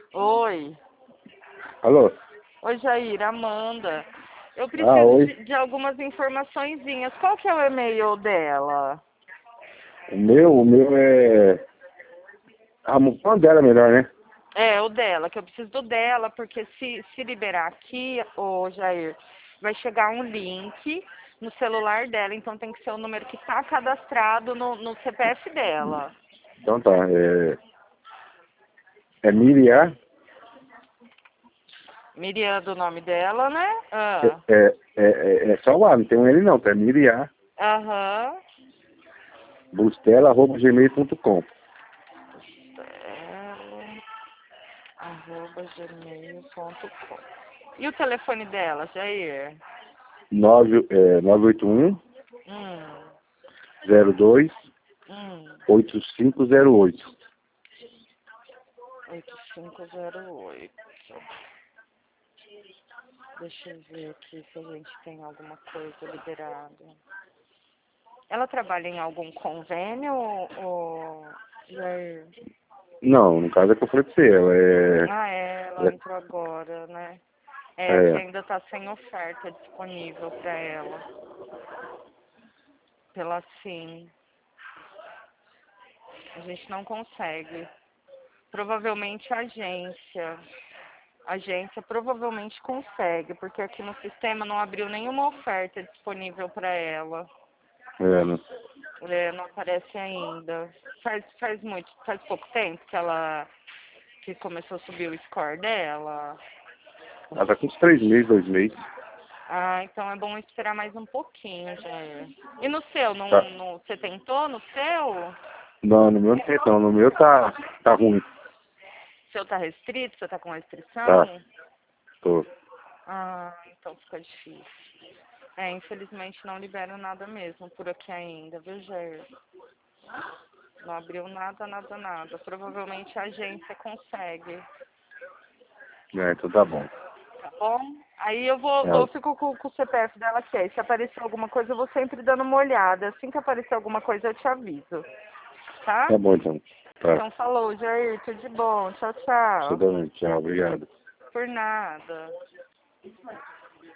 Oi. Alô? Oi, Jair, Amanda. Eu Ah, preciso oi. de algumas informaçõezinhas. Qual que é o e-mail dela? O meu é... Qual dela é melhor, né? É, o dela, que eu preciso do dela, porque se liberar aqui, ô Jair, vai chegar um link no celular dela, então tem que ser o número que está cadastrado no CPF dela. Então tá, é Miriam, Miriam do nome dela, né? é, Ah. é só o A, não tem um L não, tá? É Miriam, Aham. bustela@gmail.com. Gmail.com. E o telefone dela, Jair? 981 Hum, 02 hum, 8508. 8508. Deixa eu ver aqui se a gente tem alguma coisa liberada. Ela trabalha em algum convênio ou Jair? Não, no caso é que eu falei pra você, Ah, é, ela ela entrou agora, né? É, que é, ainda tá sem oferta disponível para ela. Pela Sim. A gente não consegue. Provavelmente a agência. A agência provavelmente consegue, porque aqui no sistema não abriu nenhuma oferta disponível para ela. não. É, não aparece ainda. Faz pouco tempo que começou a subir o score dela. Ela tá com uns 3 meses, 2 meses. Ah, então é bom esperar mais um pouquinho, já é. E no seu, Tá. você tentou no seu? Não, no meu não tem não, no meu tá ruim. O seu tá restrito? Você tá com Tá, restrição? tô. Ah, então fica difícil. É, infelizmente não libero nada mesmo por aqui ainda, viu, Jair? Não abriu nada, nada, nada. Provavelmente a agência consegue, Então tá bom. tá bom? Aí eu É, fico com o CPF dela aqui. Aí se aparecer alguma coisa, eu vou sempre dando uma olhada. Assim que aparecer alguma coisa, eu te aviso, tá? tá bom então. Tá. Então falou, Jair, tudo de bom. Tchau, Você tchau. também. Tchau, obrigado. Por nada.